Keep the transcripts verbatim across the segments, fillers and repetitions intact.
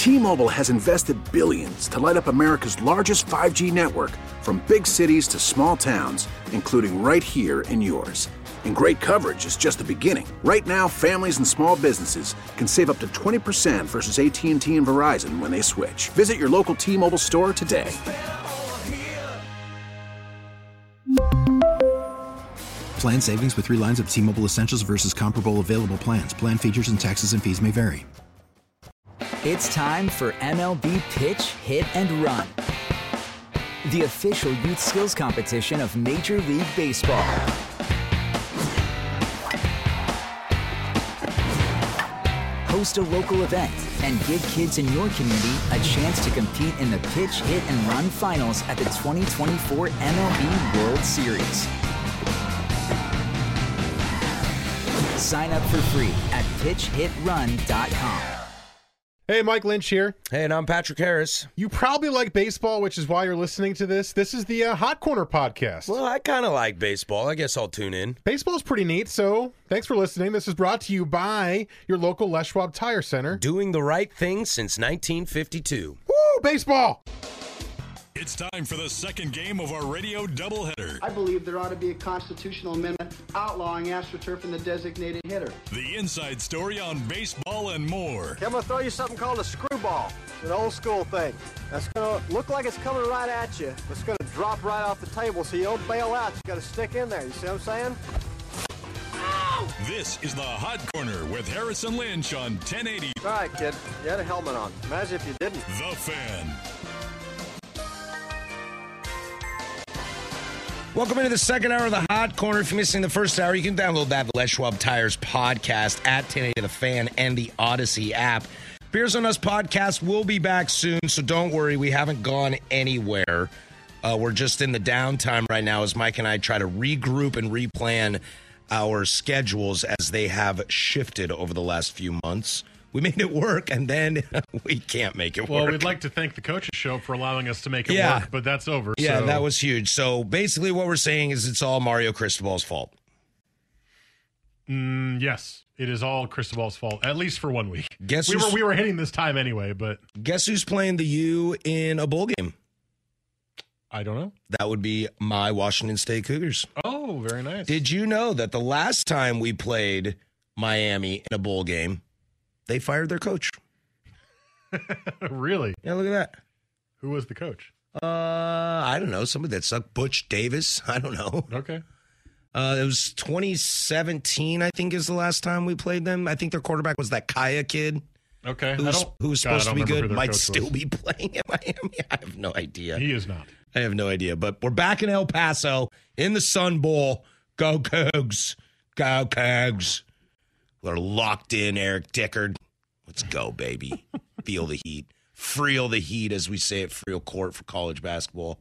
T-Mobile has invested billions to light up America's largest five G network, from big cities to small towns, including right here in yours. And great coverage is just the beginning. Right now, families and small businesses can save up to twenty percent versus A T and T and Verizon when they switch. Visit your local T-Mobile store today. Plan savings with three lines of T-Mobile Essentials versus comparable available plans. Plan features and taxes and fees may vary. It's time for M L B Pitch, Hit, and Run, the official youth skills competition of Major League Baseball. Host a local event and give kids in your community a chance to compete in the Pitch, Hit, and Run finals at the twenty twenty-four M L B World Series. Sign up for free at pitch hit run dot com. Hey, Mike Lynch here. Hey, and I'm Patrick Harris. You probably like baseball, which is why you're listening to this. This is the uh, Hot Corner podcast. Well, I kind of like baseball. I guess I'll tune in. Baseball's pretty neat, so thanks for listening. This is brought to you by your local Les Schwab Tire Center. Doing the right thing since nineteen fifty-two. Woo, baseball! It's time for the second game of our radio doubleheader. I believe there ought to be a constitutional amendment outlawing AstroTurf and the designated hitter. The inside story on baseball and more. I'm going to throw you something called a screwball. It's an old school thing. That's going to look like it's coming right at you. It's going to drop right off the table so you don't bail out. You got to stick in there. You see what I'm saying? Ow! This is the Hot Corner with Harrison Lynch on ten eighty. All right, kid. You had a helmet on. Imagine if you didn't. The Fan. Welcome into the second hour of the Hot Corner. If you're missing the first hour, you can download that Les Schwab Tires podcast at ten eighty The Fan and the Odyssey app. Beers on Us podcast will be back soon, so don't worry. We haven't gone anywhere. Uh, we're just in the downtime right now as Mike and I try to regroup and replan our schedules as they have shifted over the last few months. We made it work, and then we can't make it well, work. Well, we'd like to thank the coaches show for allowing us to make it yeah. work, but that's over. Yeah, so. that was huge. So basically what we're saying is it's all Mario Cristobal's fault. Mm, yes, it is all Cristobal's fault, at least for one week. Guess we were we were hitting this time anyway, but... Guess who's playing the U in a bowl game? I don't know. That would be my Washington State Cougars. Oh, very nice. Did you know that the last time we played Miami in a bowl game, they fired their coach? Really? Yeah, look at that. Who was the coach? Uh, I don't know. Somebody that sucked. Butch Davis. I don't know. Okay. Uh, it was twenty seventeen, I think, is the last time we played them. I think their quarterback was that Kaya kid. Okay. Who was, who was supposed God, to be good. Might still was. be playing at Miami. I have no idea. He is not. I have no idea. But we're back in El Paso in the Sun Bowl. Go Cougs. Go Cougs. We're locked in, Eric Dickard. Let's go, baby. Feel the heat. Feel the heat, as we say at Freel Court for college basketball.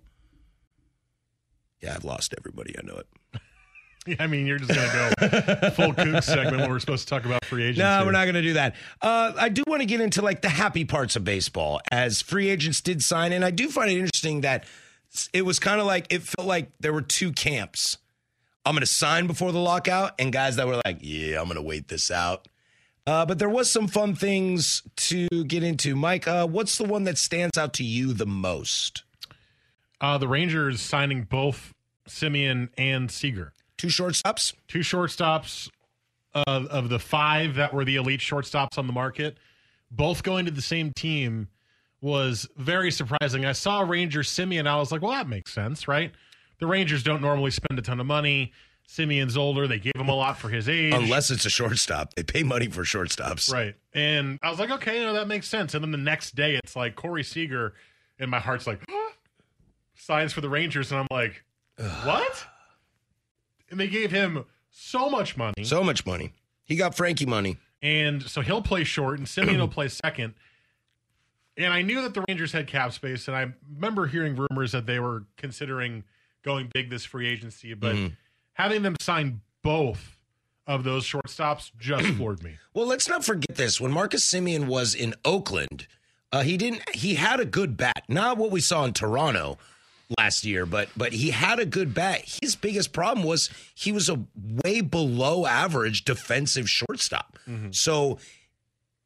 Yeah, I've lost everybody. I know it. Yeah, I mean, you're just going to go full Cougs segment when we're supposed to talk about free agents. No, here. we're not going to do that. Uh, I do want to get into, like, the happy parts of baseball, as free agents did sign. And I do find it interesting that it was kind of like, it felt like there were two camps. I'm going to sign before the lockout, and guys that were like, yeah, I'm going to wait this out. Uh, but there was some fun things to get into. Mike, uh, what's the one that stands out to you the most? Uh, the Rangers signing both Simeon and Seager. Two shortstops? Two shortstops uh, of the five that were the elite shortstops on the market. Both going to the same team was very surprising. I saw Rangers Simeon. I was like, well, that makes sense, right? The Rangers don't normally spend a ton of money. Simeon's older. They gave him a lot for his age. Unless it's a shortstop. They pay money for shortstops. Right. And I was like, okay, you know, that makes sense. And then the next day, it's like Corey Seager, and my heart's like, signs for the Rangers. And I'm like, what? And they gave him so much money. So much money. He got Frankie money. And so he'll play short, and Simeon will play second. And I knew that the Rangers had cap space, and I remember hearing rumors that they were considering going big this free agency, but mm-hmm. having them sign both of those shortstops just floored me. Well, let's not forget this. When Marcus Simeon was in Oakland, uh, he didn't. He had a good bat. Not what we saw in Toronto last year, but but he had a good bat. His biggest problem was he was a way below average defensive shortstop. Mm-hmm. So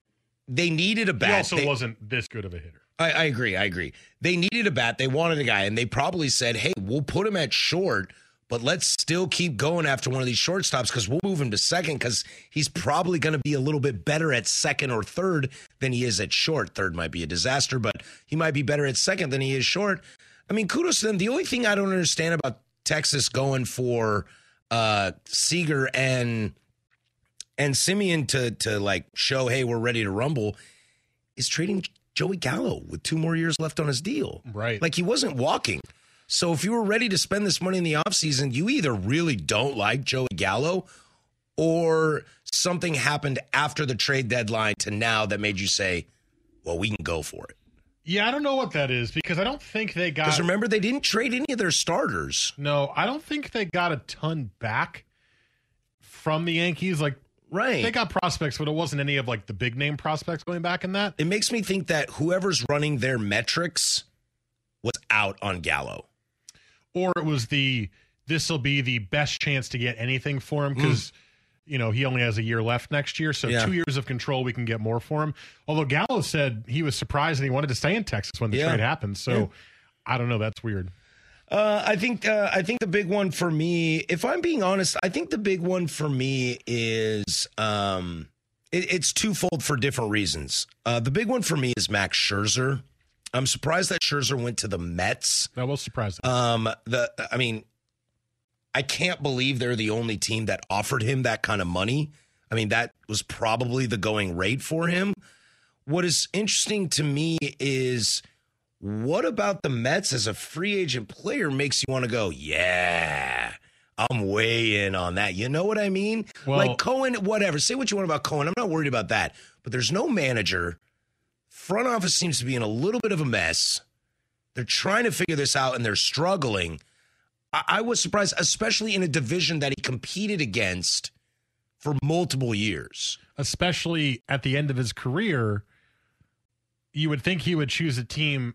they needed a bat. He also they, wasn't this good of a hitter. I, I agree. I agree. They needed a bat. They wanted a guy, and they probably said, hey, we'll put him at short, but let's still keep going after one of these shortstops because we'll move him to second because he's probably going to be a little bit better at second or third than he is at short. Third might be a disaster, but he might be better at second than he is short. I mean, kudos to them. The only thing I don't understand about Texas going for uh, Seager and and Semien to to like show, hey, we're ready to rumble, is trading Joey Gallo with two more years left on his deal. Right. Like he wasn't walking. So if you were ready to spend this money in the offseason, you either really don't like Joey Gallo or something happened after the trade deadline to now that made you say, well, we can go for it. Yeah, I don't know what that is because I don't think they got... Because remember, they didn't trade any of their starters. No, I don't think they got a ton back from the Yankees. Like, right. They got prospects, but it wasn't any of like the big name prospects going back in that. It makes me think that whoever's running their metrics was out on Gallo. Or it was the, this will be the best chance to get anything for him because, mm. you know, he only has a year left next year. So yeah. two years of control, we can get more for him. Although Gallo said he was surprised and he wanted to stay in Texas when the yeah. trade happened. So yeah. I don't know. That's weird. Uh, I think uh, I think the big one for me, if I'm being honest, I think the big one for me is um, it, it's twofold for different reasons. Uh, the big one for me is Max Scherzer. I'm surprised that Scherzer went to the Mets. That was surprising. Um, the I mean, I can't believe they're the only team that offered him that kind of money. I mean, that was probably the going rate for him. What is interesting to me is what about the Mets as a free agent player makes you want to go, yeah, I'm way in on that. You know what I mean? Well, like Cohen, whatever. Say what you want about Cohen. I'm not worried about that. But there's no manager. Front office seems to be in a little bit of a mess. They're trying to figure this out, and they're struggling. I, I was surprised, especially in a division that he competed against for multiple years. Especially at the end of his career, you would think he would choose a team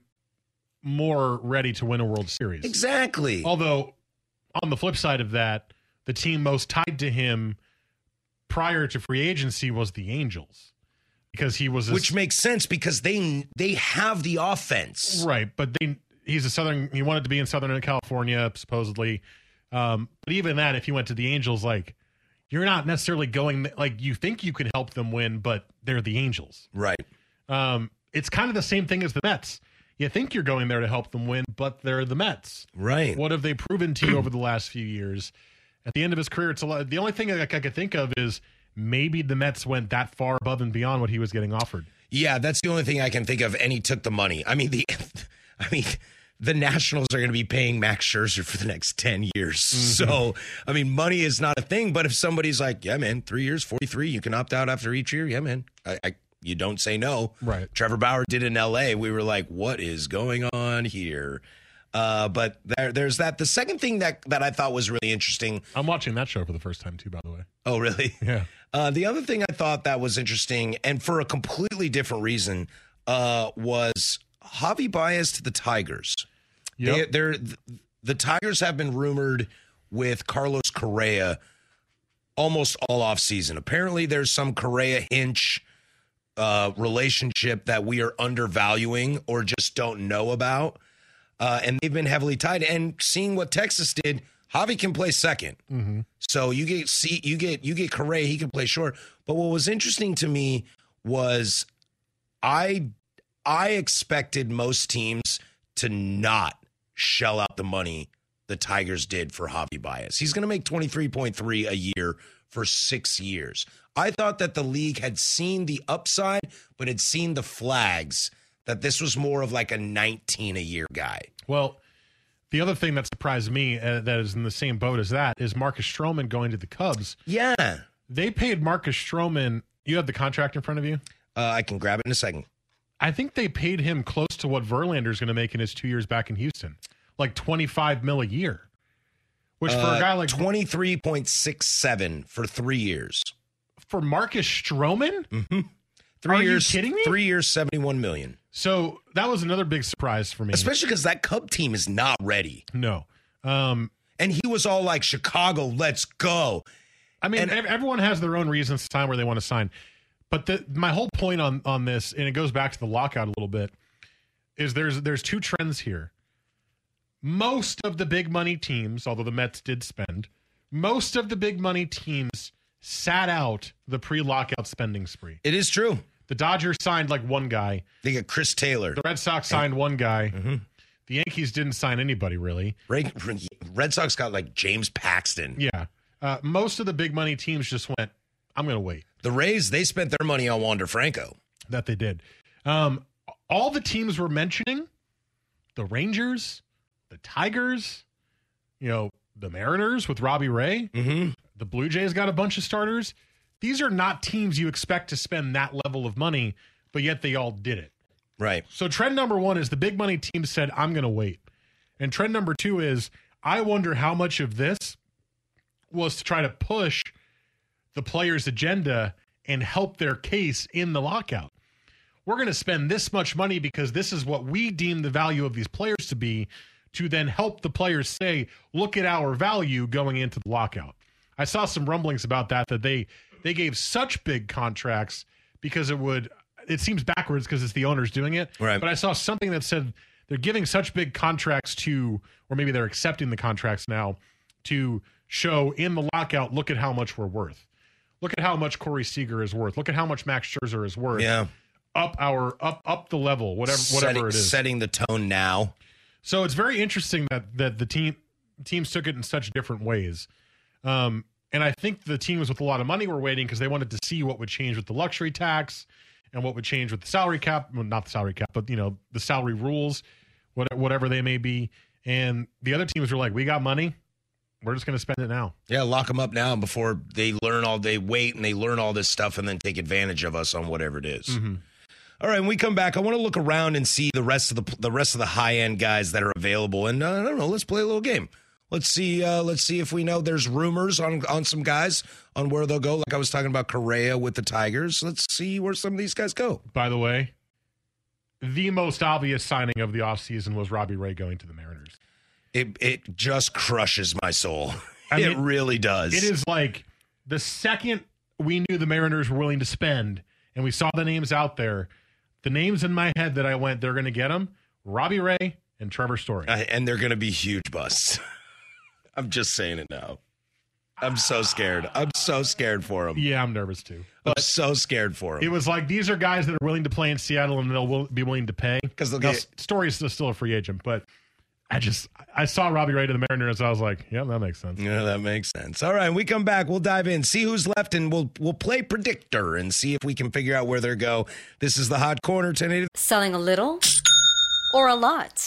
more ready to win a World Series. Exactly. Although, on the flip side of that, the team most tied to him prior to free agency was the Angels. Because he was, a, which makes sense because they they have the offense, right? But they he's a Southern. He wanted to be in Southern California, supposedly. Um, but even that, if you went to the Angels, like you're not necessarily going. Like you think you can help them win, but they're the Angels, right? Um, it's kind of the same thing as the Mets. You think you're going there to help them win, but they're the Mets, right? What have they proven to you over the last few years? At the end of his career, it's a lot. The only thing I, I could think of is. Maybe the Mets went that far above and beyond what he was getting offered. Yeah, that's the only thing I can think of. And he took the money. I mean, the, I mean, the Nationals are going to be paying Max Scherzer for the next ten years. Mm-hmm. So, I mean, money is not a thing. But if somebody's like, "Yeah, man, three years, forty-three, you can opt out after each year." Yeah, man, I, I you don't say no. Right. Trevor Bauer did in L A. We were like, "What is going on here?" Uh, but there, there's that. The second thing that that I thought was really interesting. I'm watching that show for the first time too, by the way. Oh, really? Yeah. Uh, the other thing I thought that was interesting, and for a completely different reason, uh, was Javi Baez to the Tigers. Yep. They, they're, the Tigers have been rumored with Carlos Correa almost all offseason. Apparently, there's some Correa-Hinch uh, relationship that we are undervaluing or just don't know about, uh, and they've been heavily tied. And seeing what Texas did, Javi can play second. Mm-hmm. So you get see you get you get Correa, he can play short. But what was interesting to me was I I expected most teams to not shell out the money the Tigers did for Javi Baez. He's going to make twenty-three point three a year for six years. I thought that the league had seen the upside, but had seen the flags that this was more of like a nineteen a year guy. Well, the other thing that surprised me uh, that is in the same boat as that is Marcus Stroman going to the Cubs. Yeah. They paid Marcus Stroman. You have the contract in front of you? Uh, I can grab it in a second. I think they paid him close to what Verlander's going to make in his two years back in Houston, like twenty-five mil a year. Which for uh, a guy like twenty-three point six seven for three years. For Marcus Stroman? Mm-hmm. Three Are years, you kidding me? Three years, seventy-one million. So that was another big surprise for me. Especially because that Cub team is not ready. No. Um, and he was all like, Chicago, let's go. I mean, and, everyone has their own reasons to time where they want to sign. But the, my whole point on, on this, and it goes back to the lockout a little bit, is there's there's two trends here. Most of the big money teams, although the Mets did spend, most of the big money teams sat out the pre-lockout spending spree. It is true. The Dodgers signed like one guy. They got Chris Taylor. The Red Sox signed and, one guy. Mm-hmm. The Yankees didn't sign anybody, really. Red, Red Sox got like James Paxton. Yeah. Uh, most of the big money teams just went, I'm going to wait. The Rays, they spent their money on Wander Franco. That they did. Um, all the teams we're mentioning, the Rangers, the Tigers, you know, the Mariners with Robbie Ray, mm-hmm. the Blue Jays got a bunch of starters. These are not teams you expect to spend that level of money, but yet they all did it. Right. So trend number one is the big money team said, I'm going to wait. And trend number two is, I wonder how much of this was to try to push the players' agenda and help their case in the lockout. We're going to spend this much money because this is what we deem the value of these players to be, to then help the players say, look at our value going into the lockout. I saw some rumblings about that, that they they gave such big contracts because it would, it seems backwards because it's the owners doing it. Right. But I saw something that said they're giving such big contracts to, or maybe they're accepting the contracts now to show in the lockout, look at how much we're worth. Look at how much Corey Seager is worth. Look at how much Max Scherzer is worth. Yeah. Up our up up the level, whatever whatever setting, it is. Setting the tone now. So it's very interesting that that the team teams took it in such different ways. Um, and I think the teams with a lot of money were waiting because they wanted to see what would change with the luxury tax and what would change with the salary cap. Well, not the salary cap, but you know, the salary rules, whatever they may be. And the other teams were like, we got money. We're just going to spend it now. Yeah, lock them up now before they learn all, they wait and they learn all this stuff and then take advantage of us on whatever it is. Mm-hmm. All right, when we come back, I want to look around and see the rest of the the rest of the high end guys that are available. And uh, I don't know, let's play a little game. Let's see. Uh, let's see if we know. There's rumors on on some guys on where they'll go. Like I was talking about Correa with the Tigers. Let's see where some of these guys go. By the way, the most obvious signing of the offseason was Robbie Ray going to the Mariners. It it just crushes my soul. I it mean, really does. It is like the second we knew the Mariners were willing to spend, and we saw the names out there. The names in my head that I went, they're going to get them, Robbie Ray and Trevor Story. Uh, and they're going to be huge busts. I'm just saying it now. I'm so scared. I'm so scared for them. Yeah, I'm nervous too. I'm so scared for them. It was like, these are guys that are willing to play in Seattle and they'll will, be willing to pay. Because they'll now, get... Story is still, still a free agent, but I just, I saw Robbie Ray to the Mariners. I was like, yeah, that makes sense. Yeah, that makes sense. All right, when we come back, we'll dive in, see who's left, and we'll we'll play predictor and see if we can figure out where they go. This is the Hot Corner ten eighty. Selling a little or a lot?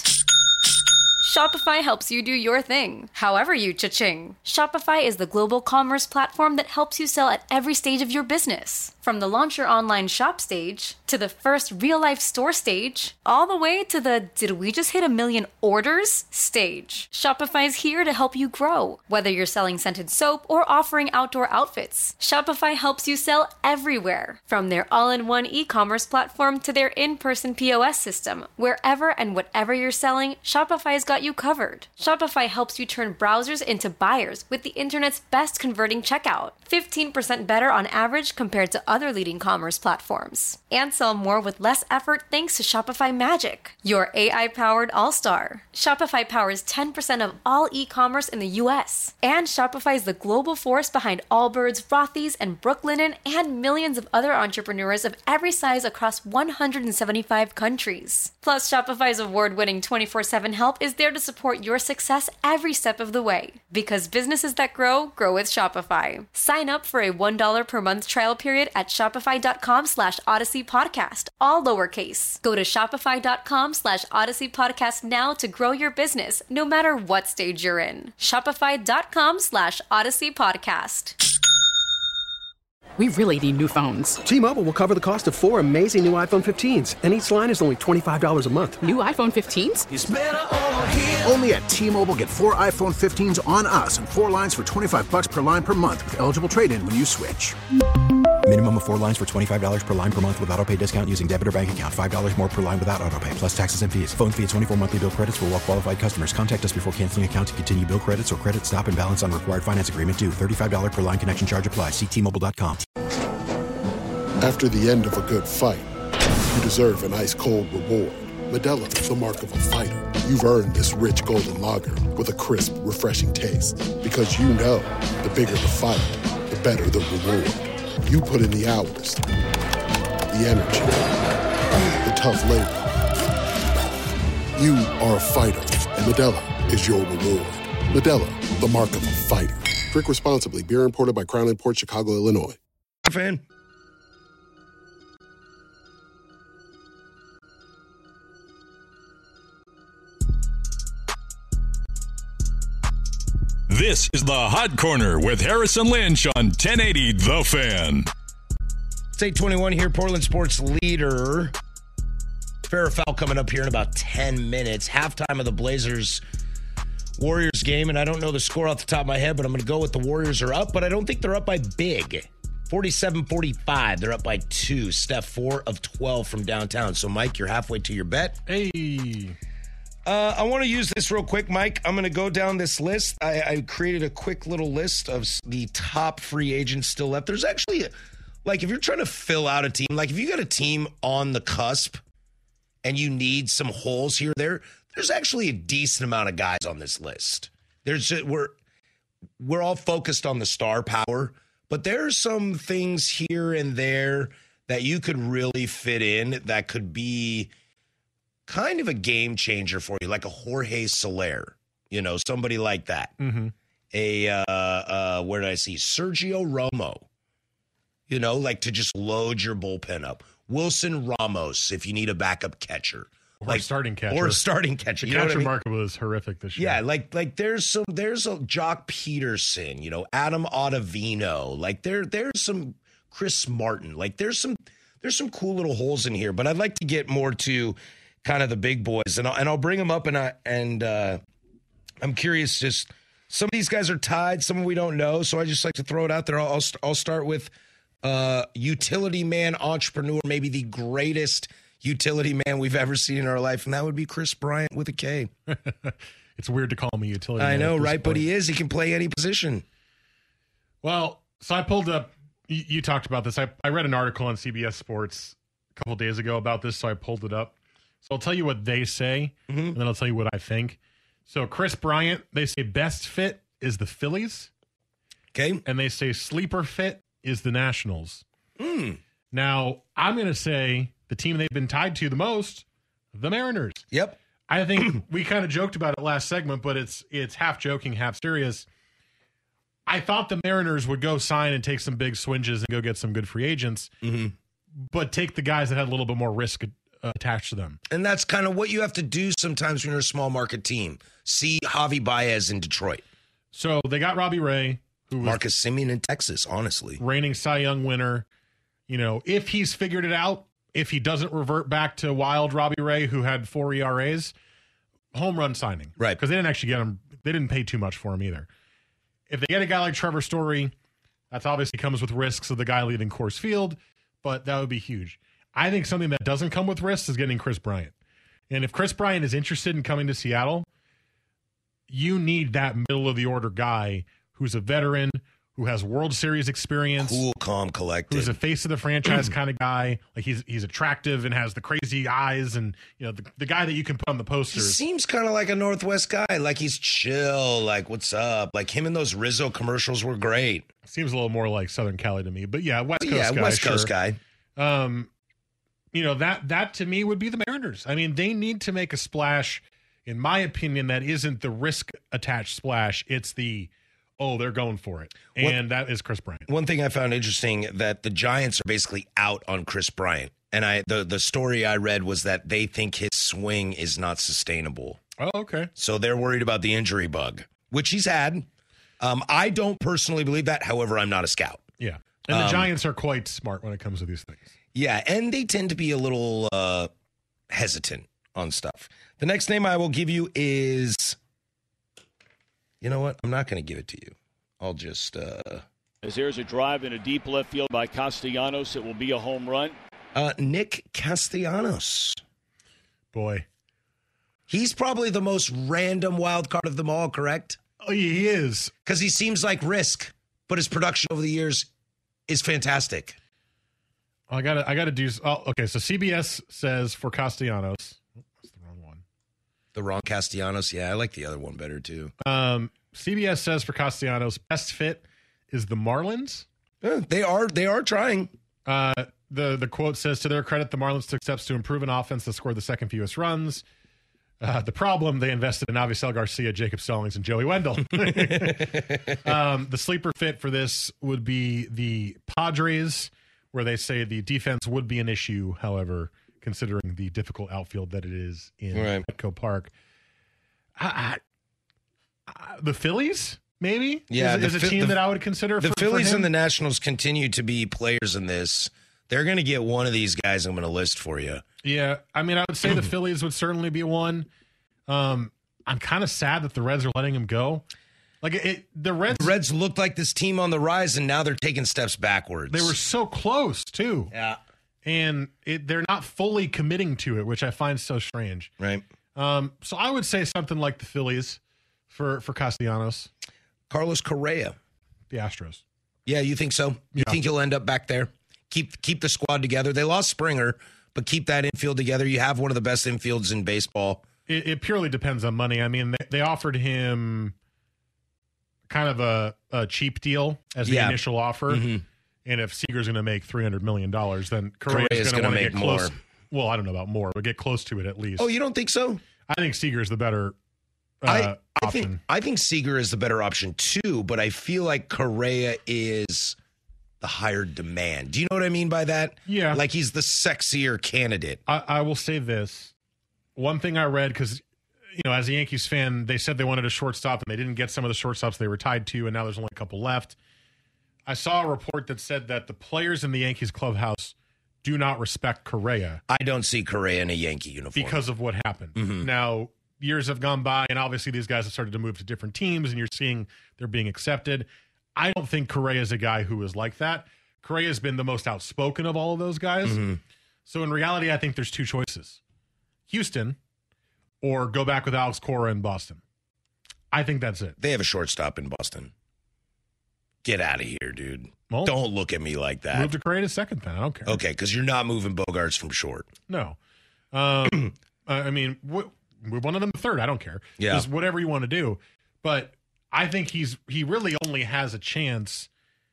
Shopify helps you do your thing, however you cha-ching. Shopify is the global commerce platform that helps you sell at every stage of your business. From the launch your online shop stage, to the first real-life store stage, all the way to the did we just hit a million orders stage. Shopify's here to help you grow. Whether you're selling scented soap or offering outdoor outfits, Shopify helps you sell everywhere. From their all-in-one e-commerce platform to their in-person P O S system, wherever and whatever you're selling, Shopify's got you covered. Shopify helps you turn browsers into buyers with the internet's best converting checkout. fifteen percent better on average compared to other leading commerce platforms. And sell more with less effort thanks to Shopify Magic, your A I-powered all-star. Shopify powers ten percent of all e-commerce in the U S. And Shopify is the global force behind Allbirds, Rothy's, and Brooklinen, and millions of other entrepreneurs of every size across one hundred seventy-five countries. Plus, Shopify's award-winning twenty-four seven help is there to support your success every step of the way. Because businesses that grow, grow with Shopify. Sign up for a one dollar per month trial period at shopify.com slash Odyssey Podcast, all lowercase. Go to shopify.com slash Odyssey Podcast now to grow your business, no matter what stage you're in. Shopify.com slash Odyssey Podcast. We really need new phones. T-Mobile will cover the cost of four amazing new iPhone fifteens, and each line is only twenty-five dollars a month. New iPhone fifteens? It's better over here. Only at T-Mobile, get four iPhone fifteens on us and four lines for twenty-five dollars per line per month with eligible trade-in when you switch. Minimum of four lines for twenty-five dollars per line per month with autopay discount using debit or bank account. five dollars more per line without autopay, plus taxes and fees. Phone fee at twenty-four monthly bill credits for well-qualified customers. Contact us before canceling account to continue bill credits or credit stop and balance on required finance agreement due. thirty-five dollars per line connection charge apply. See T Mobile dot com. After the end of a good fight, you deserve an ice-cold reward. Modelo is the mark of a fighter. You've earned this rich golden lager with a crisp, refreshing taste. Because you know, the bigger the fight, the better the reward. You put in the hours, the energy, the tough labor. You are a fighter, and Modelo is your reward. Modelo, the mark of a fighter. Drink responsibly. Beer imported by Crown Imports, Chicago, Illinois. Fan. This is the Hot Corner with Harrison Lynch on ten eighty The Fan. It's eight twenty-one here, Portland sports leader. Fair or foul coming up here in about ten minutes. Halftime of the Blazers Warriors game, and I don't know the score off the top of my head, but I'm going to go with the Warriors are up, but I don't think they're up by big. forty-seven forty-five, they're up by two. Steph, four of twelve from downtown. So, Mike, you're halfway to your bet. Hey. Uh, I want to use this real quick, Mike. I'm going to go down this list. I, I created a quick little list of the top free agents still left. There's actually, a, like, if you're trying to fill out a team, like if you got a team on the cusp and you need some holes here or there, there's actually a decent amount of guys on this list. There's just, we're we're all focused on the star power, but there's some things here and there that you could really fit in that could be kind of a game changer for you, like a Jorge Soler, you know, somebody like that. Mm-hmm. A, uh, uh, where did I see? Sergio Romo, you know, like to just load your bullpen up. Wilson Ramos, if you need a backup catcher. Or like a starting catcher. Or a starting catcher. The You know catcher what I mean? market was horrific this year. Yeah, like like there's some there's a Jock Peterson, you know, Adam Ottavino, like there there's some Chris Martin, like there's some there's some cool little holes in here, but I'd like to get more to kind of the big boys, and I'll, and I'll bring them up, and I and uh, I'm curious. Just some of these guys are tied, some we don't know, so I just like to throw it out there. I'll I'll, I'll start with uh, utility man entrepreneur, maybe the greatest utility man we've ever seen in our life, and that would be Chris Bryant with a K. It's weird to call him a utility I man. know, at this right? point. But he is. He can play any position. Well, so I pulled up, you, you talked about this. I, I read an article on C B S Sports a couple days ago about this, so I pulled it up. So I'll tell you what they say, mm-hmm. and then I'll tell you what I think. So Chris Bryant, they say best fit is the Phillies. Okay. And they say sleeper fit is the Nationals. Mm. Now, I'm going to say the team they've been tied to the most, the Mariners. Yep. I think we kind of joked about it last segment, but it's it's half joking, half serious. I thought the Mariners would go sign and take some big swinges and go get some good free agents, mm-hmm. but take the guys that had a little bit more risk uh, attached to them. And that's kind of what you have to do sometimes when you're a small market team. See Javi Baez in Detroit. So they got Robbie Ray, who was Marcus Semien in Texas, honestly. reigning Cy Young winner. You know, if he's figured it out, if he doesn't revert back to wild Robbie Ray, who had four E R As, home run signing. Right. Because they didn't actually get him. They didn't pay too much for him either. If they get a guy like Trevor Story, that's obviously comes with risks of the guy leaving Coors Field, but that would be huge. I think something that doesn't come with risks is getting Chris Bryant. And if Chris Bryant is interested in coming to Seattle, you need that middle of the order guy who's a veteran, who has World Series experience, Cool, calm, collected. who's a face of the franchise kind of guy. Like he's he's attractive and has the crazy eyes, and you know the, the guy that you can put on the He posters. seems kind of like a Northwest guy. Like he's chill. Like, what's up? Like him and those Rizzo commercials were great. Seems a little more like Southern Cali to me, but yeah, West Coast yeah, guy. West Coast sure. guy. Um, you know that that to me would be the Mariners. I mean, they need to make a splash. In my opinion, that isn't the risk attached splash. It's the oh, they're going for it, and what, that is Chris Bryant. One thing I found interesting that the Giants are basically out on Chris Bryant, and I the the story I read was that they think his swing is not sustainable. Oh, okay. So they're worried about the injury bug, which he's had. Um, I don't personally believe that. However, I'm not a scout. Yeah, and the um, Giants are quite smart when it comes to these things. Yeah, and they tend to be a little uh, hesitant on stuff. The next name I will give you is, you know what? I'm not going to give it to you. I'll just. Uh, As there's a drive in a deep left field by Castellanos, it will be a home run. Uh, Nick Castellanos. Boy. He's probably the most random wild card of them all, correct? Oh, he is. Because he seems like risk, but his production over the years is fantastic. I got to I got to do. Oh, okay, so C B S says for Castellanos. Oh, that's the wrong one. The wrong Castellanos. Yeah, I like the other one better too. Um, C B S says for Castellanos, best fit is the Marlins. Yeah, they are they are trying. Uh, the the quote says, to their credit, the Marlins took steps to improve an offense that scored the second fewest runs. Uh, the problem, they invested in Avisail Garcia, Jacob Stallings, and Joey Wendell. um, the sleeper fit for this would be the Padres, where they say the defense would be an issue, however, considering the difficult outfield that it is in right. Petco Park. I, I, I, the Phillies, maybe? Yeah, is, is the, a team the, that I would consider The for, Phillies for and the Nationals continue to be players in this. They're going to get one of these guys I'm going to list for you. Yeah, I mean, I would say the Phillies would certainly be one. Um, I'm kind of sad that the Reds are letting him go. Like it, the Reds, the Reds looked like this team on the rise, and now they're taking steps backwards. They were so close too. Yeah, and it, they're not fully committing to it, which I find so strange. Right. Um, so I would say something like the Phillies for for Castellanos. Carlos Correa, the Astros. Yeah, you think so? You yeah. think he'll end up back there? Keep keep the squad together. They lost Springer, but keep that infield together. You have one of the best infields in baseball. It, it purely depends on money. I mean, they, they offered him kind of a, a cheap deal as the yeah. initial offer. Mm-hmm. And if Seager's going to make three hundred million dollars, then Correa's, Correa's going to want to make get close. more. Well, I don't know about more, but get close to it at least. Oh, you don't think so? I think Seager's the better uh, I, I option. think I think Seager is the better option too, but I feel like Correa is the higher demand. Do you know what I mean by that? Yeah. Like he's the sexier candidate. I, I will say this. One thing I read, because, you know, as a Yankees fan, they said they wanted a shortstop and they didn't get some of the shortstops they were tied to, and now there's only a couple left. I saw a report that said that the players in the Yankees clubhouse do not respect Correa. I don't see Correa in a Yankee uniform. Because of what happened. Mm-hmm. Now, years have gone by, and obviously these guys have started to move to different teams, and you're seeing they're being accepted. I don't think Correa is a guy who is like that. Correa has been the most outspoken of all of those guys. Mm-hmm. So in reality, I think there's two choices. Houston or go back with Alex Cora in Boston. I think that's it. They have a shortstop in Boston. Get out of here, dude. Well, don't look at me like that. Move to Correa to second then. I don't care. Okay, because you're not moving Bogarts from short. No. Um, I mean, w- move one of them to third. I don't care. Yeah. Just whatever you want to do. But I think he's he really only has a chance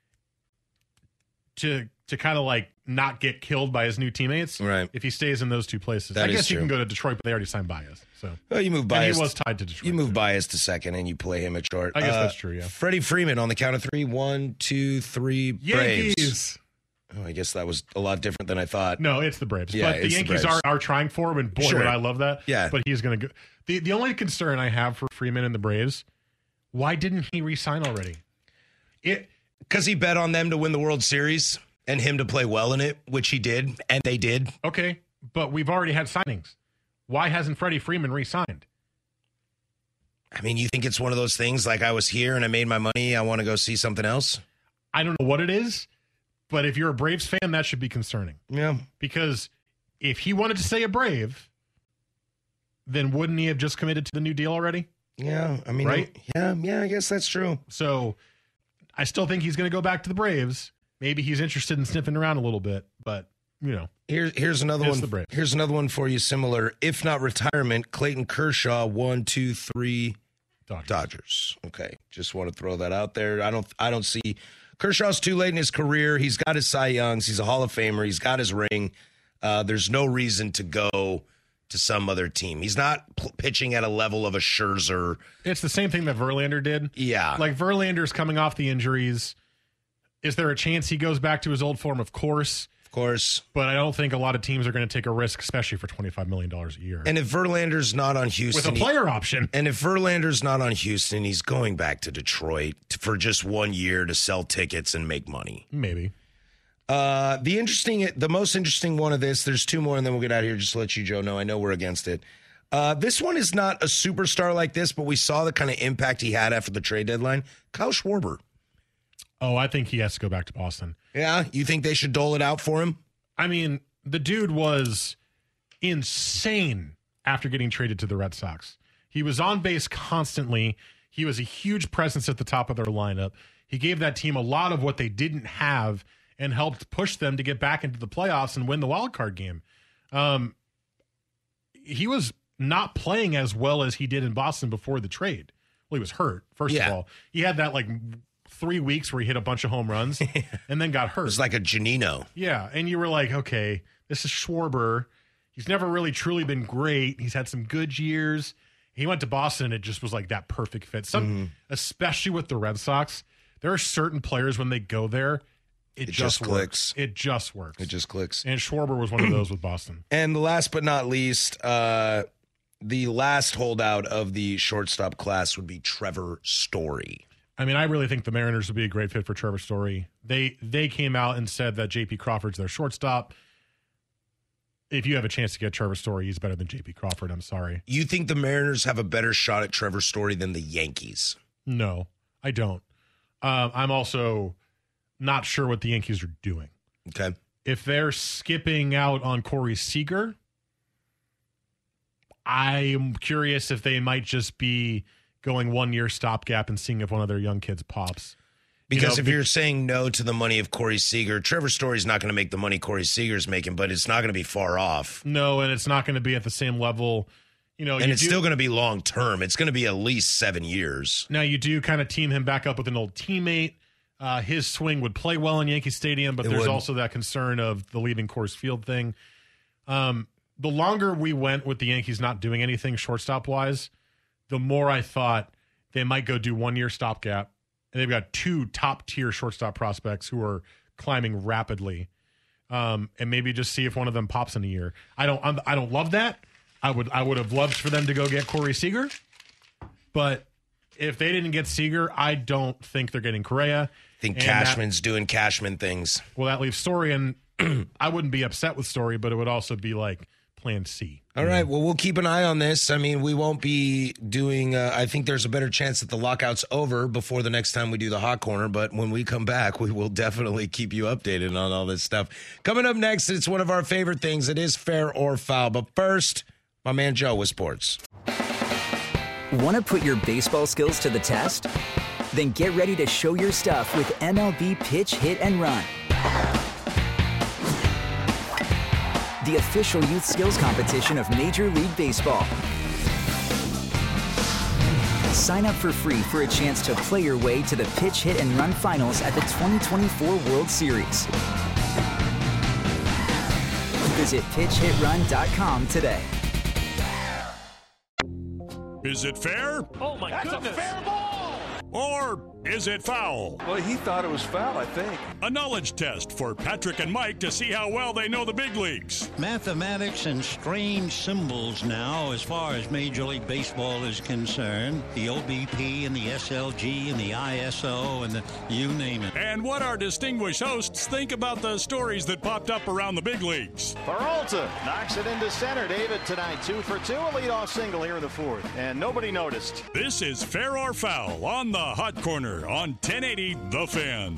to to kind of like not get killed by his new teammates, right? If he stays in those two places. That I is guess you true. can go to Detroit, but they already signed Baez. So well, you move Baez. And he was tied to Detroit. You move too. Baez to second, and you play him at short. I guess uh, that's true. Yeah. Freddie Freeman on the count of three. One, two, three. Yankees. Braves. Oh, I guess that was a lot different than I thought. No, it's the Braves. Yeah, but the it's the Yankees Braves. are, are trying for him, and boy, Sure. would I love that. Yeah. But he's going to go. The, the only concern I have for Freeman and the Braves, why didn't he re-sign already? It Because he bet on them to win the World Series and him to play well in it, which he did, and they did. Okay, but we've already had signings. Why hasn't Freddie Freeman re-signed? I mean, you think it's one of those things like I was here and I made my money, I want to go see something else? I don't know what it is, but if you're a Braves fan, that should be concerning. Yeah. Because if he wanted to stay a Brave, then wouldn't he have just committed to the new deal already? Yeah, I mean, right? Yeah, yeah, I guess that's true. So I still think he's going to go back to the Braves. Maybe he's interested in sniffing around a little bit, but, you know. Here's here's another It's one. the Braves. Here's another one for you, similar, if not retirement. Clayton Kershaw, one, two, three, Dodgers. Dodgers. Okay, just want to throw that out there. I don't I don't see Kershaw's too late in his career. He's got his Cy Youngs. He's a Hall of Famer. He's got his ring. Uh, there's no reason to go to some other team. He's not p- pitching at a level of a Scherzer. It's the same thing that Verlander did. Yeah. Like Verlander's coming off the injuries. Is there a chance he goes back to his old form? Of course. Of course. But I don't think a lot of teams are going to take a risk, especially for twenty-five million dollars a year. And if Verlander's not on Houston. With a player he, option. And if Verlander's not on Houston, he's going back to Detroit for just one year to sell tickets and make money. Maybe. Uh, the interesting, the most interesting one of this, there's two more and then we'll get out of here just to let you, Joe, know. I know we're against it. Uh, this one is not a superstar like this, but we saw the kind of impact he had after the trade deadline. Kyle Schwarber. Oh, I think he has to go back to Boston. Yeah? You think they should dole it out for him? I mean, the dude was insane after getting traded to the Red Sox. He was on base constantly. He was a huge presence at the top of their lineup. He gave that team a lot of what they didn't have and helped push them to get back into the playoffs and win the wild card game. Um, he was not playing as well as he did in Boston before the trade. Well, he was hurt, first Yeah. of all. He had that like three weeks where he hit a bunch of home runs and then got hurt. It was like a Janino. Yeah, and you were like, okay, this is Schwarber. He's never really truly been great. He's had some good years. He went to Boston, and it just was like that perfect fit. Some, Mm-hmm. especially with the Red Sox, there are certain players when they go there, it, It just, just works. clicks. It just works. It just clicks. And Schwarber was one of those with Boston. And last but not least, uh, the last holdout of the shortstop class would be Trevor Story. I mean, I really think the Mariners would be a great fit for Trevor Story. They they came out and said that J P Crawford's their shortstop. If you have a chance to get Trevor Story, he's better than J P Crawford. I'm sorry. You think the Mariners have a better shot at Trevor Story than the Yankees? No, I don't. Um, I'm also not sure what the Yankees are doing. Okay. If they're skipping out on Corey Seager, I'm curious if they might just be going one year stopgap and seeing if one of their young kids pops. Because You know, if you're saying no to the money of Corey Seager, Trevor Story's not going to make the money Corey Seager's making, but it's not going to be far off. No, and it's not going to be at the same level. You know, And you it's do, still going to be long term. It's going to be at least seven years. Now, you do kind of team him back up with an old teammate. Uh, his swing would play well in Yankee Stadium, but It there's would. also that concern of the leaving Coors Field thing. Um, the longer we went with the Yankees not doing anything shortstop-wise, the more I thought they might go do one-year stopgap. And they've got two top-tier shortstop prospects who are climbing rapidly, um, and maybe just see if one of them pops in a year. I don't. I'm, I don't love that. I would. I would have loved for them to go get Corey Seager, but if they didn't get Seager, I don't think they're getting Correa. I think And Cashman's doing Cashman things. That, well, that leaves Story, and I wouldn't be upset with Story, but it would also be like Plan C. All right. Well, we'll keep an eye on this. I mean, we won't be doing, uh, I think there's a better chance that the lockout's over before the next time we do the Hot Corner. But when we come back, we will definitely keep you updated on all this stuff. Coming up next, it's one of our favorite things. It is Fair or Foul. But first, my man Joe with sports. Want to put your baseball skills to the test? Then get ready to show your stuff with M L B Pitch, Hit, and Run. The official youth skills competition of Major League Baseball. Sign up for free for a chance to play your way to the Pitch, Hit, and Run finals at the twenty twenty-four World Series. Visit pitch hit run dot com today. Is it fair? Oh, my That's goodness. a fair ball! Or is it foul? Well, he thought it was foul, I think. A knowledge test for Patrick and Mike to see how well they know the big leagues. Mathematics and strange symbols now as far as Major League Baseball is concerned. The O B P and the S L G and the I S O and the you name it. And what our distinguished hosts think about the stories that popped up around the big leagues. Peralta knocks it into center. David tonight two for two. A leadoff single here in the fourth. And nobody noticed. This is Fair or Foul on the Hot Corner on ten eighty The Fan.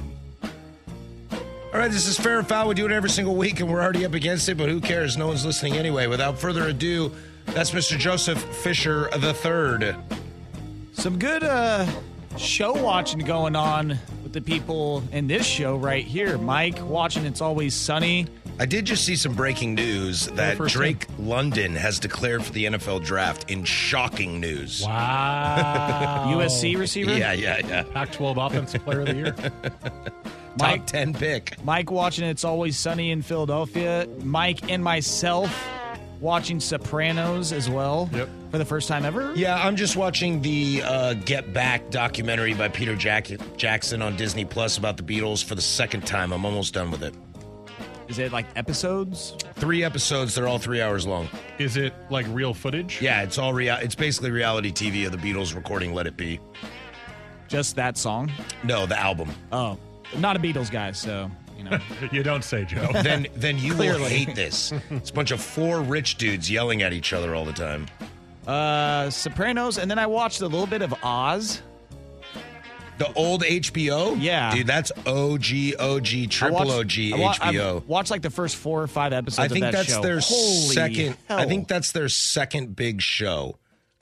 All right, this is Fair or Foul. We do it every single week, and we're already up against it, but who cares? No one's listening anyway. Without further ado, that's Mister Joseph Fisher the third. Some good uh, show watching going on with the people in this show right here. Mike watching It's Always Sunny. I did just see some breaking news that first Drake London has declared for the N F L draft in shocking news. Wow. U S C receiver? Yeah, yeah, yeah. Pac twelve Offensive Player of the Year. Top Mike, ten pick. Mike watching It's Always Sunny in Philadelphia. Mike and myself watching Sopranos as well. Yep. For the first time ever. Yeah, I'm just watching the uh, Get Back documentary by Peter Jack- Jackson on Disney Plus about the Beatles for the second time. I'm almost done with it. Is it like episodes? Three episodes. They're all three hours long. Is it like real footage? Yeah, it's all real. It's basically reality T V of the Beatles recording "Let It Be." Just that song? No, the album. Oh, I'm not a Beatles guy, so you know. You don't say, Joe. then, then you will Clearly. hate this. It's a bunch of four rich dudes yelling at each other all the time. Uh, Sopranos, and then I watched a little bit of Oz. The old H B O? Yeah. Dude, that's O G, O G, I triple watched- O G I wa- H B O. I've watched like the first four or five episodes I think of that that's show. their Holy second. hell. I think that's their second big show.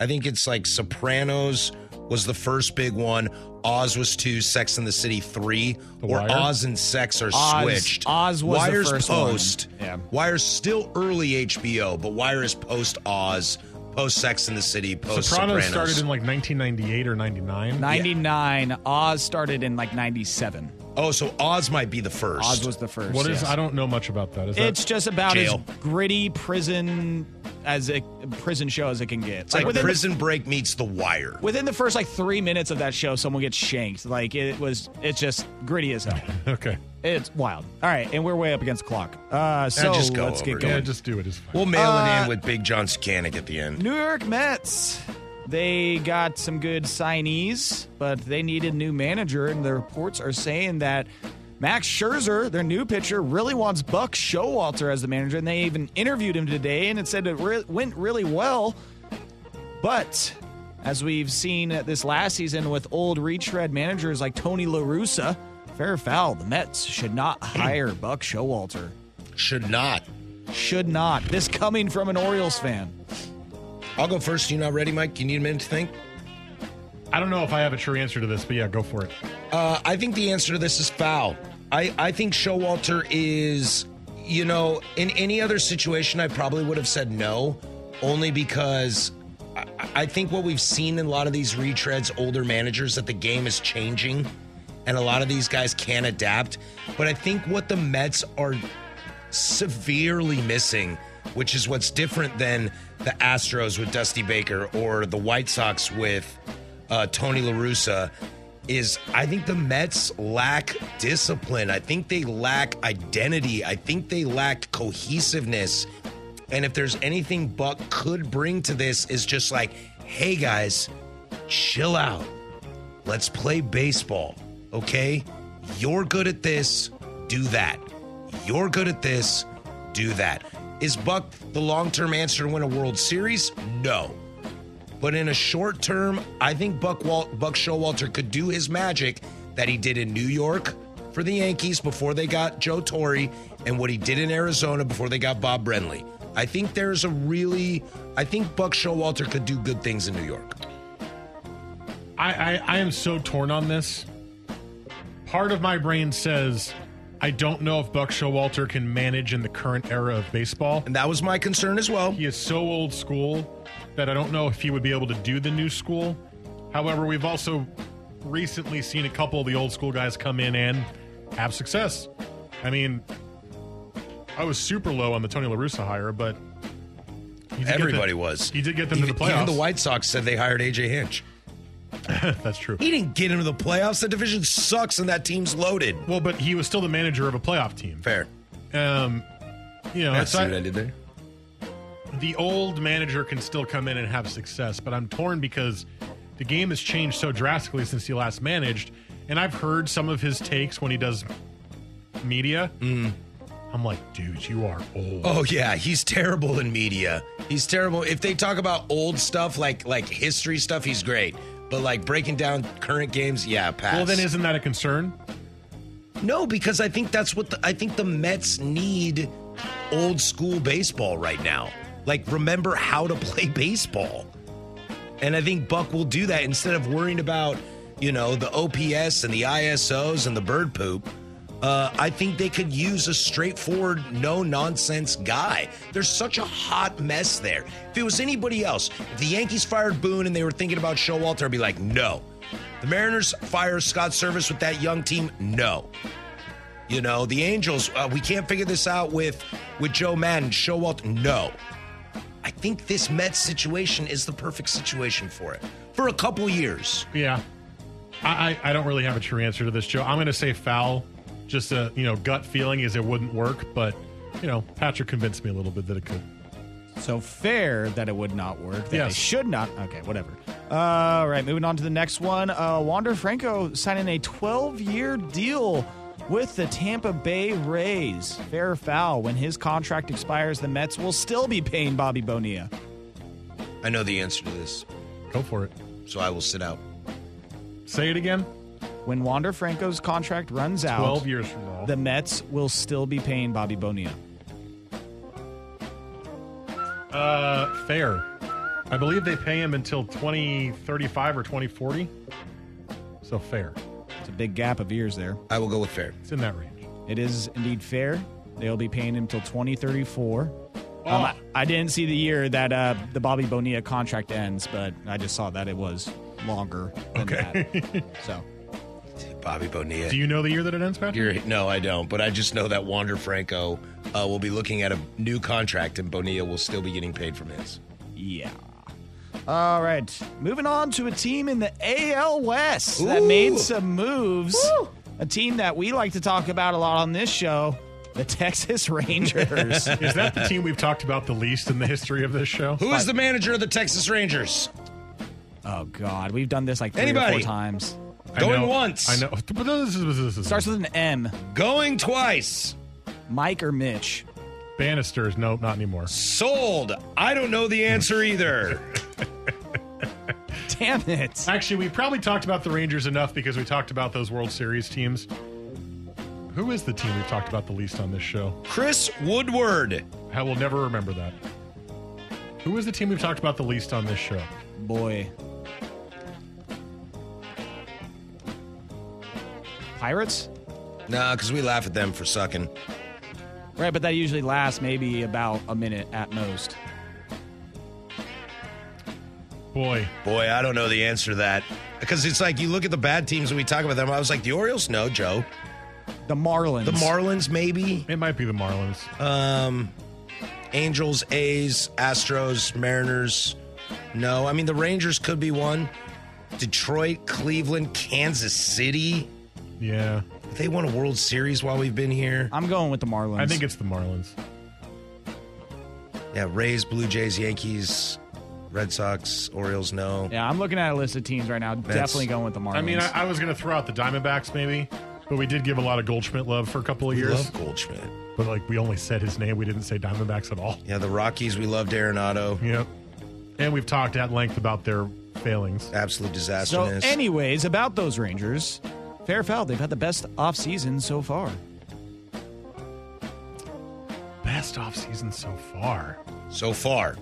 I think it's like Sopranos was the first big one. Oz was two, Sex and the City three, The or Wire? Oz and Sex are Oz- switched. Oz was the Wire's first one. post. Yeah. Wire's still early H B O, but Wire is post Oz, post Sex and the City, post Sopranos, Sopranos. started in like nineteen ninety-eight or ninety-nine. ninety-nine. Oz started in like ninety-seven. Oh, so Oz might be the first. Oz was the first. What is? yes. I don't know much about that. Is that It's just about Jail. as gritty prison as a prison show as it can get. It's like within Prison Break meets The Wire. The, within the first like three minutes of that show, someone gets shanked. Like it was, it's just gritty as hell. okay? It's wild. All right, and we're way up against the clock. Uh, so just go let's over get it. going. Yeah, just do it. It's fine. We'll mail Uh, it in with Big John Skanik at the end. New York Mets. They got some good signees, but they needed a new manager, and the reports are saying that Max Scherzer, their new pitcher, really wants Buck Showalter as the manager, and they even interviewed him today, and it said it re- went really well. But as we've seen this last season with old retread managers like Tony La Russa, fair or foul, the Mets should not hire Buck Showalter. Should not. Should not. This coming from an Orioles fan. I'll go first. You not ready, Mike? You need a minute to think? I don't know if I have a true answer to this, but yeah, go for it. Uh, I think the answer to this is foul. I, I think Showalter is, you know, in any other situation, I probably would have said no, only because I, I think what we've seen in a lot of these retreads, older managers, that the game is changing and a lot of these guys can adapt. But I think what the Mets are severely missing, which is what's different than the Astros with Dusty Baker or the White Sox with uh, Tony La Russa, is I think the Mets lack discipline. I think they lack identity. I think they lack cohesiveness. And if there's anything Buck could bring to this is just like, hey guys, chill out. Let's play baseball, okay? You're good at this, do that. You're good at this, do that. Is Buck the long-term answer to win a World Series? No. But in a short term, I think Buck Walt, Buck Showalter could do his magic that he did in New York for the Yankees before they got Joe Torre and what he did in Arizona before they got Bob Brenly. I think there's a really, I think Buck Showalter could do good things in New York. I, I, I am so torn on this. Part of my brain says I don't know if Buck Showalter can manage in the current era of baseball. And that was my concern as well. He is so old school that I don't know if he would be able to do the new school. However, we've also recently seen a couple of the old school guys come in and have success. I mean, I was super low on the Tony La Russa hire, but he did everybody get the, was. He did get them even, to the playoffs. Even the White Sox said they hired A J Hinch. That's true. He didn't get into the playoffs. The division sucks and that team's loaded. Well, but he was still the manager of a playoff team. Fair. Um, you know, That's so what I did there. The old manager can still come in and have success, but I'm torn because the game has changed so drastically since he last managed, and I've heard some of his takes when he does media. Mm. I'm like, dude, you are old. Oh yeah, he's terrible in media. He's terrible. If they talk about old stuff like like history stuff, he's great. But like breaking down current games, yeah, pass. Well, then isn't that a concern? No, because I think that's what the, I think the Mets need old school baseball right now. Like, remember how to play baseball. And I think Buck will do that instead of worrying about, you know, the O P S and the I S Os and the bird poop. Uh, I think they could use a straightforward, no-nonsense guy. There's such a hot mess there. If it was anybody else, if the Yankees fired Boone and they were thinking about Showalter, I'd be like, no. The Mariners fire Scott Service with that young team, no. You know, the Angels, uh, we can't figure this out with, with Joe Madden, Showalter, no. I think this Mets situation is the perfect situation for it. For a couple years. Yeah. I, I, I don't really have a true answer to this, Joe. I'm going to say foul. Just a, you know, gut feeling is it wouldn't work, but, you know, Patrick convinced me a little bit that it could. So fair that it would not work. That Yes. they should not. Okay, whatever. All right, moving on to the next one. Uh, Wander Franco signing a twelve-year deal with the Tampa Bay Rays. Fair or foul, when his contract expires, the Mets will still be paying Bobby Bonilla. I know the answer to this. Go for it. So I will sit out. Say it again. When Wander Franco's contract runs out, twelve years from now, the Mets will still be paying Bobby Bonilla. Uh, fair. I believe they pay him until twenty thirty-five or twenty forty. So fair. It's a big gap of years there. I will go with fair. It's in that range. It is indeed fair. They'll be paying him until twenty thirty-four. Oh. Um, I, I didn't see the year that uh, the Bobby Bonilla contract ends, but I just saw that it was longer than Okay. that. So, Bobby Bonilla. Do you know the year that it ends, Patrick? You're, no, I don't. But I just know that Wander Franco uh, will be looking at a new contract, and Bonilla will still be getting paid from his. yeah. All right. Moving on to a team in the A L West Ooh. that made some moves. Woo. A team that we like to talk about a lot on this show, the Texas Rangers. Is that the team we've talked about the least in the history of this show? Who is the manager of the Texas Rangers? Oh, God. We've done this like three Anybody? or four times. Going once. I know. Starts with an M. Going twice. Mike or Mitch? Bannisters. No, not anymore. Sold. I don't know the answer either. Damn it. Actually, we probably talked about the Rangers enough because we talked about those World Series teams. Who is the team we've talked about the least on this show? Chris Woodward. I will never remember that. Who is the team we've talked about the least on this show? Boy. Pirates? Nah, because we laugh at them for sucking. Right, but that usually lasts maybe about a minute at most. Boy. Boy, I don't know the answer to that. Because it's like you look at the bad teams and we talk about them. I was like, the Orioles? No, Joe. The Marlins. The Marlins, maybe. It might be the Marlins. Um, Angels, A's, Astros, Mariners. No, I mean, the Rangers could be one. Detroit, Cleveland, Kansas City. Yeah. They won a World Series while we've been here. I'm going with the Marlins. I think it's the Marlins. Yeah, Rays, Blue Jays, Yankees, Red Sox, Orioles, no. Yeah, I'm looking at a list of teams right now. That's, Definitely going with the Marlins. I mean, I, I was going to throw out the Diamondbacks maybe, but we did give a lot of Goldschmidt love for a couple of we years. love Goldschmidt. But, like, we only said his name. We didn't say Diamondbacks at all. Yeah, the Rockies, we loved Arenado. Yep. And we've talked at length about their failings. Absolute disaster. So, anyways, about those Rangers, fair or foul, they've had the best offseason so far. Best offseason so far. So far.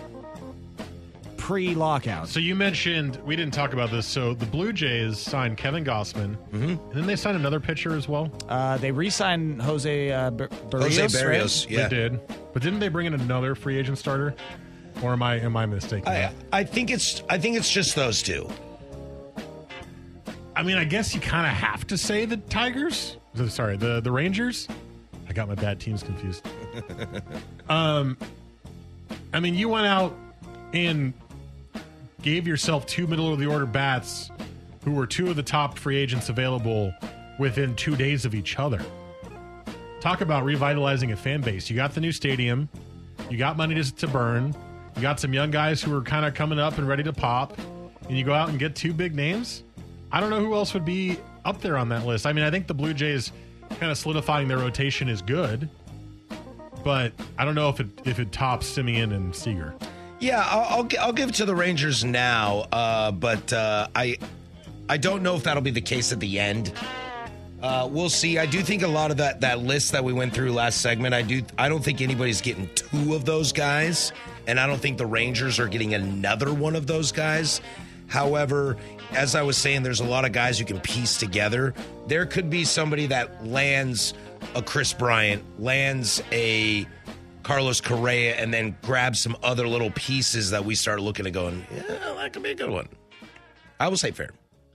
Pre-lockout. So you mentioned, we didn't talk about this, so the Blue Jays signed Kevin Gausman, mm-hmm. and then they signed another pitcher as well? Uh, they re-signed Jose uh, Ber- Barrios. Jose Barrios, right? yeah. They did. But didn't they bring in another free agent starter? Or am I am I mistaken? I, I think it's I think it's just those two. I mean, I guess you kind of have to say the Tigers. Sorry, the, the Rangers. I got my bad teams confused. um, I mean, you went out and gave yourself two middle of the order bats who were two of the top free agents available within two days of each other. Talk about revitalizing a fan base. You got the new stadium. You got money to, to burn. You got some young guys who are kind of coming up and ready to pop. And you go out and get two big names. I don't know who else would be up there on that list. I mean, I think the Blue Jays kind of solidifying their rotation is good, but I don't know if it if it tops Simeon and Seager. Yeah, I'll I'll, I'll give it to the Rangers now, uh, but uh, I I don't know if that'll be the case at the end. Uh, we'll see. I do think a lot of that that list that we went through last segment, I do I don't think anybody's getting two of those guys, and I don't think the Rangers are getting another one of those guys. However, as I was saying, there's a lot of guys you can piece together. There could be somebody that lands a Chris Bryant, lands a Carlos Correa, and then grabs some other little pieces that we start looking at going, yeah, that could be a good one. I will say fair.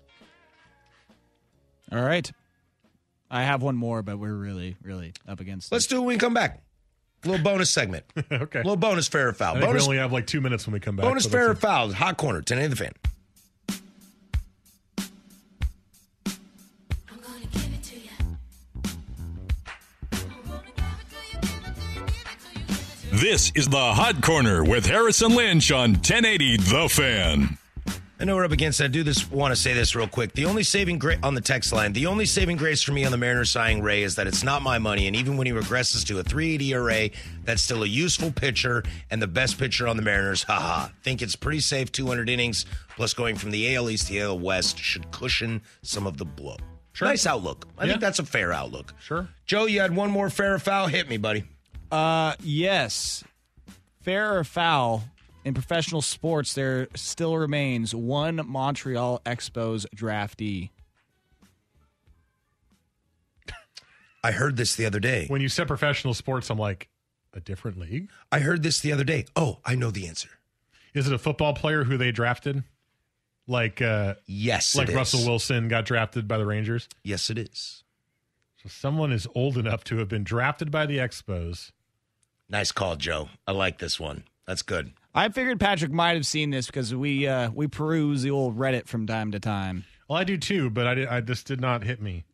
All right. I have one more, but we're really, really up against it. Let's do it when we come back. A little bonus segment. Okay. A little bonus fair or foul. I think bonus, we only have like two minutes when we come back. Bonus so fair or foul. Hot corner. ten A the Fan. This is the Hot Corner with Harrison Lynch on ten eighty The Fan. I know we're up against it. I do this. Want to say this real quick. The only saving grace on the text line, the only saving grace for me on the Mariners signing Ray is that it's not my money, and even when he regresses to a three eighty E R A, that's still a useful pitcher and the best pitcher on the Mariners. Haha. Think it's pretty safe. two hundred innings plus going from the A L East to the A L West should cushion some of the blow. Sure. Nice outlook. I yeah. think that's a fair outlook. Sure. Joe, you had one more fair or foul. Hit me, buddy. Uh, yes. Fair or foul. in professional sports, there still remains one Montreal Expos draftee. I heard this the other day. When you said professional sports, I'm like, a different league? I heard this the other day. Oh, I know the answer. Is it a football player who they drafted? Like uh, yes, like it Russell is. Wilson got drafted by the Rangers? Yes, it is. So someone is old enough to have been drafted by the Expos. Nice call, Joe. I like this one. That's good. I figured Patrick might have seen this because we uh, we peruse the old Reddit from time to time. Well, I do too, but I, did, I this did not hit me.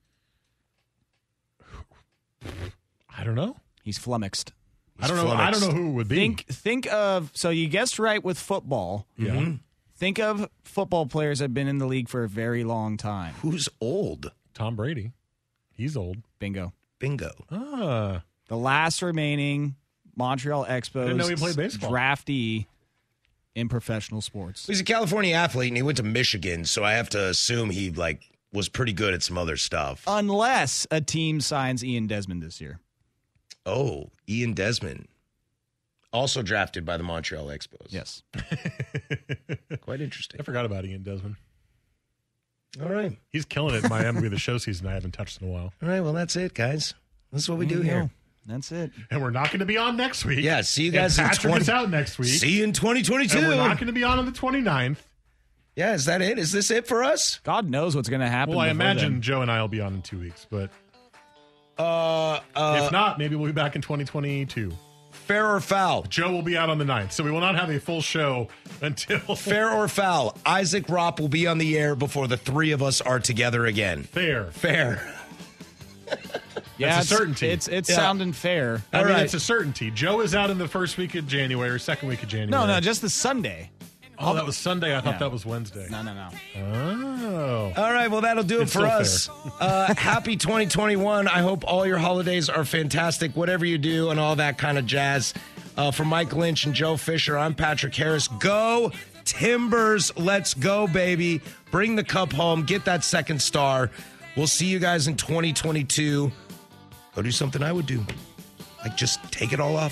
I don't know. He's flummoxed. He's I don't know. Flummoxed. I don't know who it would be. Think think of so you guessed right with football. Yeah. Mm-hmm. Think of football players that have been in the league for a very long time. Who's old? Tom Brady. He's old. Bingo. Bingo. Ah. The last remaining Montreal Expos I didn't know he played baseball. draftee in professional sports. He's a California athlete, and he went to Michigan, so I have to assume he like was pretty good at some other stuff. Unless a team signs Ian Desmond this year. Oh, Ian Desmond. Also drafted by the Montreal Expos. Yes. Quite interesting. I forgot about Ian Desmond. All right. He's killing it in Miami with the show season I haven't touched in a while. All right, well, that's it, guys. This is what we do here. Go. That's it. And we're not going to be on next week. Yeah, see you guys and in Patrick twenty is out next week. See you in twenty twenty-two. And we're not going to be on on the twenty-ninth. Yeah, is that it? Is this it for us? God knows what's going to happen. Well, I imagine then. Joe and I will be on in two weeks, but uh, uh, if not, maybe we'll be back in twenty twenty-two. Fair or foul? Joe will be out on the ninth, so we will not have a full show until... Fair or foul? Isaac Ropp will be on the air before the three of us are together again. Fair. Fair. Yeah, That's a certainty. It's it's Yeah. sounding fair. I All mean, right. it's a certainty. Joe is out in the first week of January or second week of January. No, no, just the Sunday. Oh, that was Sunday. I thought Yeah. that was Wednesday. No, no, no. Oh. All right, well, that'll do It's it for still us. uh, happy twenty twenty-one. I hope all your holidays are fantastic, whatever you do, and all that kind of jazz. Uh, for Mike Lynch and Joe Fisher, I'm Patrick Harris. Go Timbers. Let's go, baby. Bring the cup home. Get that second star. We'll see you guys in twenty twenty-two. Go do something I would do. Like just take it all off.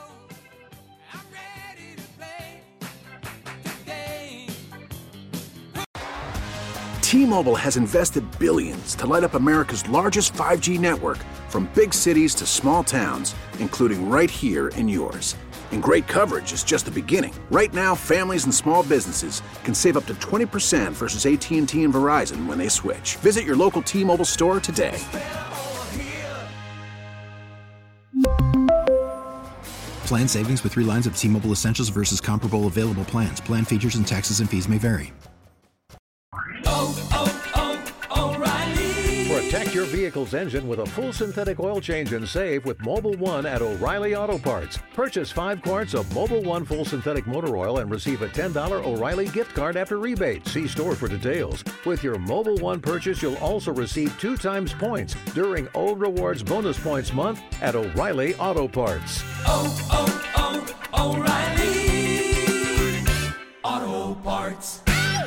T-Mobile has invested billions to light up America's largest five G network, from big cities to small towns, including right here in yours. And great coverage is just the beginning. Right now, families and small businesses can save up to twenty percent versus A T and T and Verizon when they switch. Visit your local T-Mobile store today. Plan savings with three lines of T-Mobile Essentials versus comparable available plans. Plan features and taxes and fees may vary. Protect your vehicle's engine with a full synthetic oil change and save with Mobil one at O'Reilly Auto Parts. Purchase five quarts of Mobil one full synthetic motor oil and receive a ten dollars O'Reilly gift card after rebate. See store for details. With your Mobil one purchase, you'll also receive two times points during O Rewards Bonus Points Month at O'Reilly Auto Parts. Oh, oh, oh, O'Reilly Auto Parts.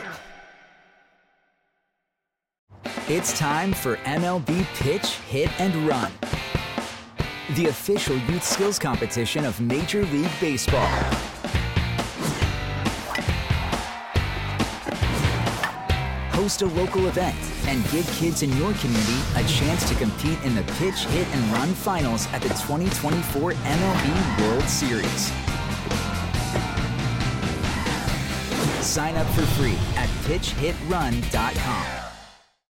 It's time for M L B Pitch, Hit, and Run, the official youth skills competition of Major League Baseball. Host a local event and give kids in your community a chance to compete in the Pitch, Hit, and Run finals at the twenty twenty-four M L B World Series. Sign up for free at pitch hit run dot com.